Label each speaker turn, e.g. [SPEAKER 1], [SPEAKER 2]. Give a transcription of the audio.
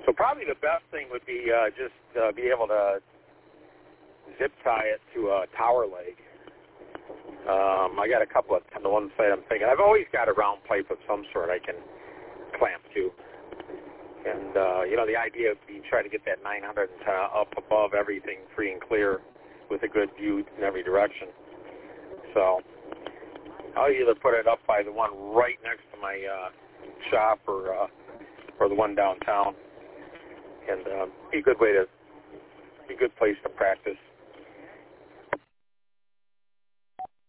[SPEAKER 1] So probably the best thing would be just be able to zip tie it to a tower leg. I got a couple of the one side I'm thinking. I've always got a round pipe of some sort I can clamp to. And, the idea would be try to get that 900 up above everything free and clear with a good view in every direction. So I'll either put it up by the one right next to my shop or the one downtown. And be a good place to practice.